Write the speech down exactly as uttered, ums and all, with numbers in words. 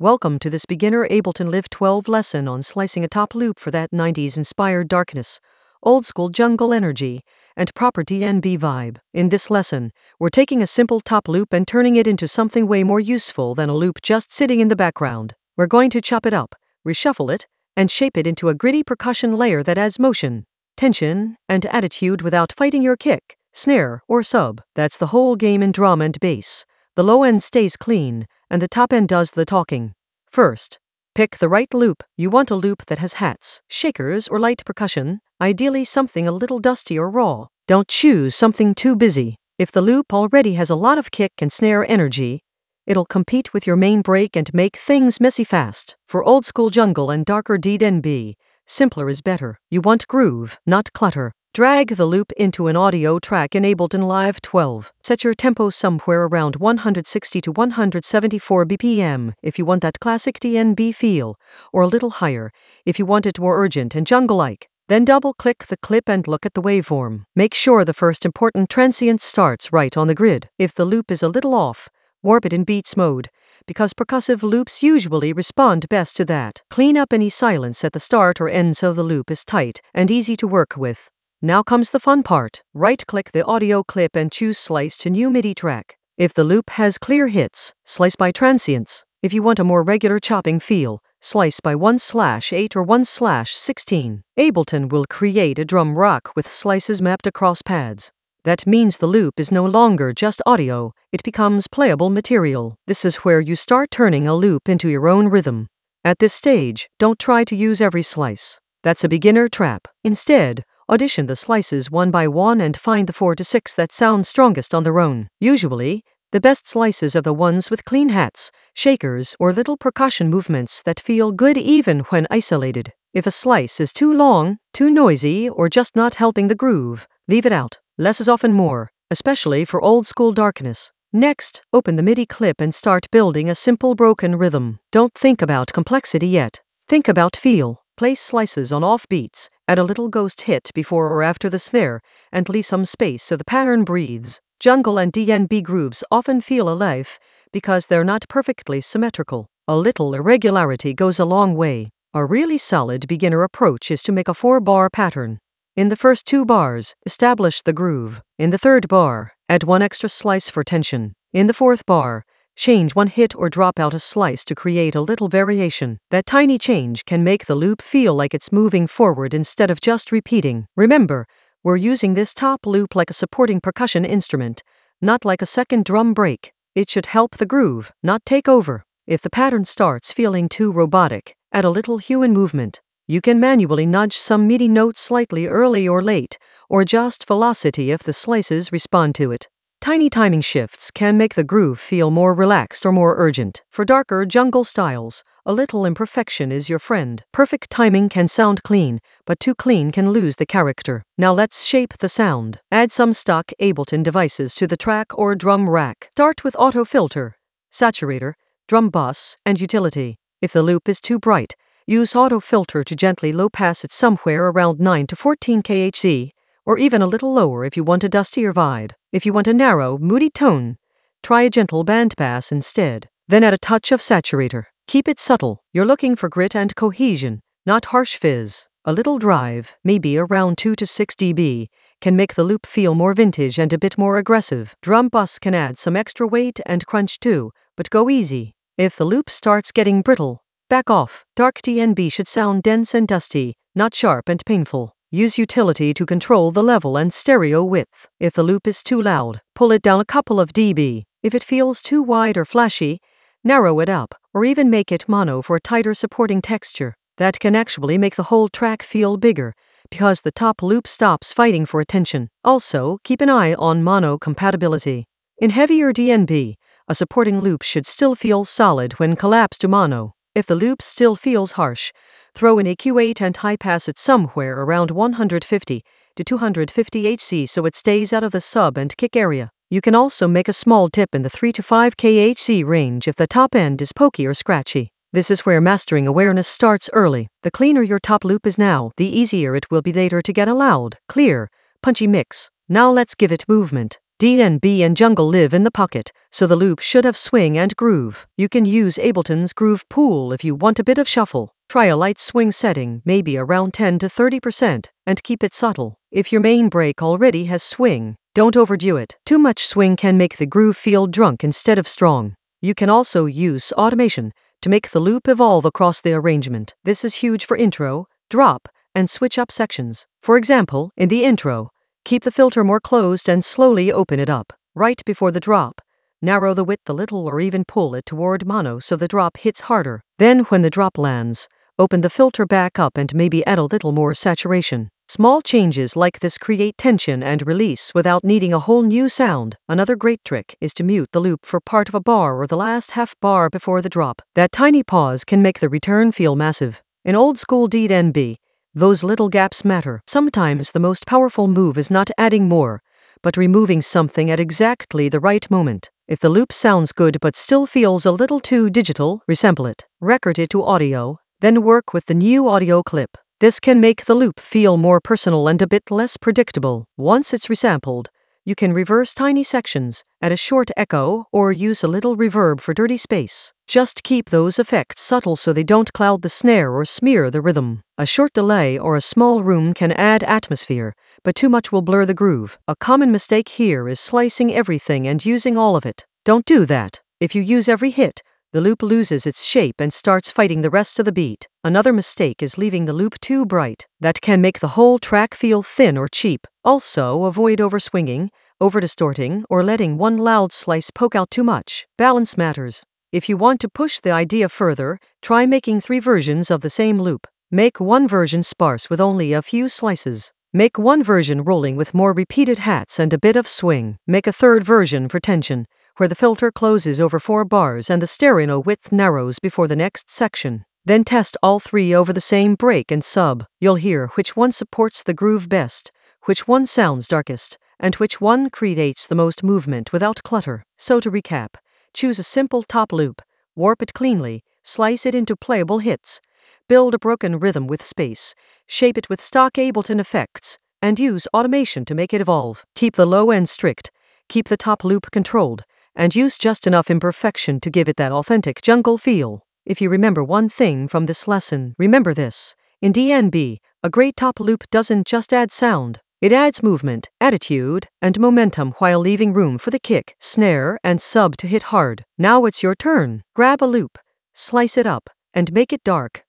Welcome to this beginner Ableton Live twelve lesson on slicing a top loop for that nineties inspired darkness, old school jungle energy, and proper D N B vibe. In this lesson, we're taking a simple top loop and turning it into something way more useful than a loop just sitting in the background. We're going to chop it up, reshuffle it, and shape it into a gritty percussion layer that adds motion, tension, and attitude without fighting your kick, snare, or sub. That's the whole game in drum and bass. The low end stays clean, and the top end does the talking. First, pick the right loop. You want a loop that has hats, shakers, or light percussion, ideally something a little dusty or raw. Don't choose something too busy. If the loop already has a lot of kick and snare energy, it'll compete with your main break and make things messy fast. For old school jungle and darker D N B, simpler is better. You want groove, not clutter. Drag the loop into an audio track in Ableton Live twelve. Set your tempo somewhere around one hundred sixty to one hundred seventy-four B P M if you want that classic D N B feel, or a little higher if you want it more urgent and jungle-like. Then double-click the clip and look at the waveform. Make sure the first important transient starts right on the grid. If the loop is a little off, warp it in beats mode, because percussive loops usually respond best to that. Clean up any silence at the start or end so the loop is tight and easy to work with. Now comes the fun part. Right-click the audio clip and choose Slice to New MIDI track. If the loop has clear hits, slice by transients. If you want a more regular chopping feel, slice by one slash eight or one slash sixteen. Ableton will create a drum rock with slices mapped across pads. That means the loop is no longer just audio, it becomes playable material. This is where you start turning a loop into your own rhythm. At this stage, don't try to use every slice. That's a beginner trap. Instead, audition the slices one by one and find the four to six that sound strongest on their own. Usually, the best slices are the ones with clean hats, shakers, or little percussion movements that feel good even when isolated. If a slice is too long, too noisy, or just not helping the groove, leave it out. Less is often more, especially for old school darkness. Next, open the MIDI clip and start building a simple broken rhythm. Don't think about complexity yet. Think about feel. Place slices on off beats, add a little ghost hit before or after the snare, and leave some space so the pattern breathes. Jungle and D N B grooves often feel alive because they're not perfectly symmetrical. A little irregularity goes a long way. A really solid beginner approach is to make a four-bar pattern. In the first two bars, establish the groove. In the third bar, add one extra slice for tension. In the fourth bar, change one hit or drop out a slice to create a little variation. That tiny change can make the loop feel like it's moving forward instead of just repeating. Remember, we're using this top loop like a supporting percussion instrument, not like a second drum break. It should help the groove, not take over. If the pattern starts feeling too robotic, add a little human movement. You can manually nudge some MIDI notes slightly early or late, or adjust velocity if the slices respond to it. Tiny timing shifts can make the groove feel more relaxed or more urgent. For darker jungle styles, a little imperfection is your friend. Perfect timing can sound clean, but too clean can lose the character. Now let's shape the sound. Add some stock Ableton devices to the track or drum rack. Start with auto filter, saturator, drum bus, and utility. If the loop is too bright, use auto filter to gently low pass it somewhere around nine to fourteen kilohertz, or even a little lower if you want a dustier vibe. If you want a narrow, moody tone, try a gentle bandpass instead. Then add a touch of saturator. Keep it subtle. You're looking for grit and cohesion, not harsh fizz. A little drive, maybe around two to six decibels, can make the loop feel more vintage and a bit more aggressive. Drum bus can add some extra weight and crunch too, but go easy. If the loop starts getting brittle, back off. Dark D N B should sound dense and dusty, not sharp and painful. Use utility to control the level and stereo width. If the loop is too loud, pull it down a couple of decibels. If it feels too wide or flashy, narrow it up, or even make it mono for a tighter supporting texture. That can actually make the whole track feel bigger, because the top loop stops fighting for attention. Also, keep an eye on mono compatibility. In heavier D N B, a supporting loop should still feel solid when collapsed to mono. If the loop still feels harsh, throw in a Q eight and high pass it somewhere around one hundred fifty to two hundred fifty hertz so it stays out of the sub and kick area. You can also make a small dip in the three to five kilohertz range if the top end is pokey or scratchy. This is where mastering awareness starts early. The cleaner your top loop is now, the easier it will be later to get a loud, clear, punchy mix. Now let's give it movement. D N B and Jungle live in the pocket, so the loop should have swing and groove. You can use Ableton's Groove Pool if you want a bit of shuffle. Try a light swing setting, maybe around ten to thirty percent, and keep it subtle. If your main break already has swing, don't overdo it. Too much swing can make the groove feel drunk instead of strong. You can also use automation to make the loop evolve across the arrangement. This is huge for intro, drop, and switch up sections. For example, in the intro, keep the filter more closed and slowly open it up. Right before the drop, narrow the width a little or even pull it toward mono so the drop hits harder. Then when the drop lands, open the filter back up and maybe add a little more saturation. Small changes like this create tension and release without needing a whole new sound. Another great trick is to mute the loop for part of a bar or the last half bar before the drop. That tiny pause can make the return feel massive. In old school D N B, those little gaps matter. Sometimes the most powerful move is not adding more, but removing something at exactly the right moment. If the loop sounds good but still feels a little too digital, resample it. Record it to audio, then work with the new audio clip. This can make the loop feel more personal and a bit less predictable. Once it's resampled, you can reverse tiny sections, add a short echo, or use a little reverb for dirty space. Just keep those effects subtle so they don't cloud the snare or smear the rhythm. A short delay or a small room can add atmosphere, but too much will blur the groove. A common mistake here is slicing everything and using all of it. Don't do that. If you use every hit, the loop loses its shape and starts fighting the rest of the beat. Another mistake is leaving the loop too bright. That can make the whole track feel thin or cheap. Also, avoid overswinging, over-distorting, or letting one loud slice poke out too much. Balance matters. If you want to push the idea further, try making three versions of the same loop. Make one version sparse with only a few slices. Make one version rolling with more repeated hats and a bit of swing. Make a third version for tension, where the filter closes over four bars and the stereo width narrows before the next section. Then test all three over the same break and sub. You'll hear which one supports the groove best, which one sounds darkest, and which one creates the most movement without clutter. So to recap, choose a simple top loop, warp it cleanly, slice it into playable hits, build a broken rhythm with space, shape it with stock Ableton effects, and use automation to make it evolve. Keep the low end strict, keep the top loop controlled, and use just enough imperfection to give it that authentic jungle feel. If you remember one thing from this lesson, remember this. In D N B, a great top loop doesn't just add sound. It adds movement, attitude, and momentum while leaving room for the kick, snare, and sub to hit hard. Now it's your turn. Grab a loop, slice it up, and make it dark.